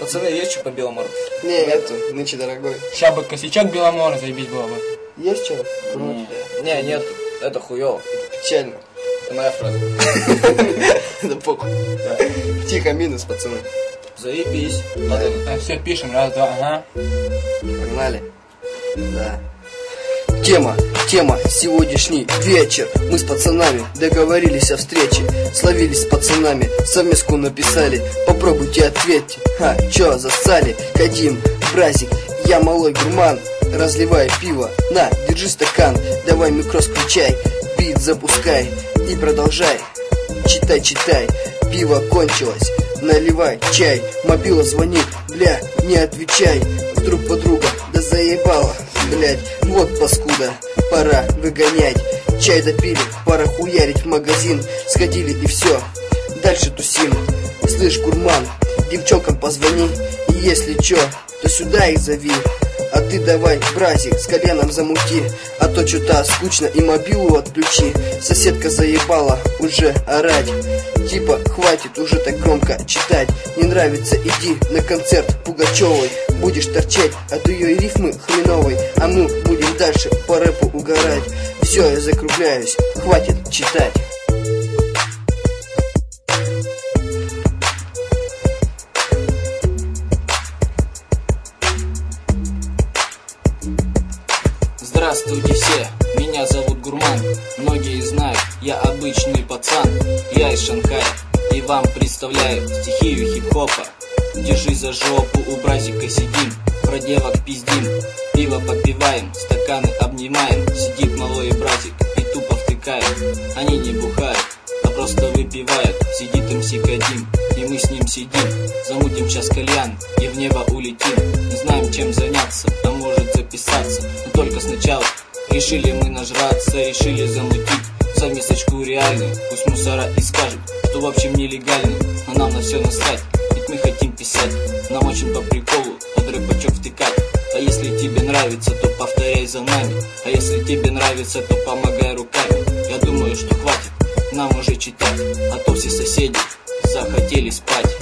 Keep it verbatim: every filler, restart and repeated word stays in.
Пацаны, есть что по Беломору? Не, нету, нынче дорогой. Ща бы косячок Беломора, заебись было бы. Есть что? Не, не, нет, это хуёво. Печально. Это моя фраза. Да похуй. Тихо, минус, пацаны. Заебись. Все, пишем, раз, два, ага. Погнали. Да. Тема, тема, сегодняшний вечер. Мы с пацанами договорились о встрече. Словились с пацанами, совместку написали. Попробуйте ответьте. Ха, чё засали? Кадим, бразик, я малой гурман. Разливай пиво, на, держи стакан. Давай микро включай, бит запускай и продолжай. Читай, читай, пиво кончилось. Наливай чай, мобила звонит, бля, не отвечай. Друг подруга, да заебала, блять, вот паскуда, пора выгонять. Чай допили, пора хуярить в магазин. Сходили и все, дальше тусим. Слышь, гурман, девчонкам позвони. И если чё, то сюда их зови. А ты давай, бразик, с коленом замути. А то что-то скучно и мобилу отключи. Соседка заебала уже орать. Типа, хватит уже так громко читать. Не нравится, иди на концерт Пугачевой. Будешь торчать от ее рифмы хреновой. А мы будем дальше по рэпу угорать. Все, я закругляюсь, хватит читать. Здравствуйте все, меня зовут Гурман. Многие знают, я обычный пацан. Я из Шанхая и вам представляю стихию хип-хопа. Держи за жопу, у бразика сидим, про девок пиздим, пиво попиваем, стаканы обнимаем. Сидит малой бразик и тупо втыкает. Они не бухают, а просто выпивают. Сидит МС Кадим, и мы с ним сидим. Замутим сейчас кальян и в небо улетим. Не знаем, чем заняться, а может записаться. Но только сначала решили мы нажраться, решили замутить совместочку реальную. Пусть мусора и скажут, что в общем нелегальную, но нам на все насрать, ведь мы хотим писать. Нам очень по приколу под рэпачок втыкать. А если тебе нравится, то повторяй за нами. А если тебе нравится, то помогай руками. Я думаю, что хватит нам уже читать, а то все соседи захотели спать.